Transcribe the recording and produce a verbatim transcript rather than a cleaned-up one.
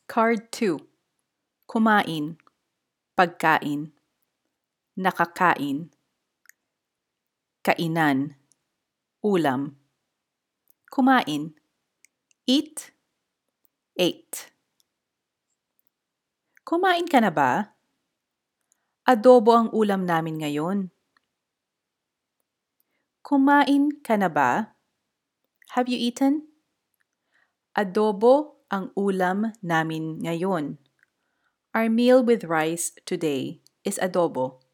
Card two. Kumain, pagkain, nakakain, kainan, ulam. Kumain, eat, ate. Kumain ka na ba? Adobo ang ulam namin ngayon. Kumain ka na ba? Have you eaten? Adobo ang ulam namin ngayon. Our meal with rice today is adobo.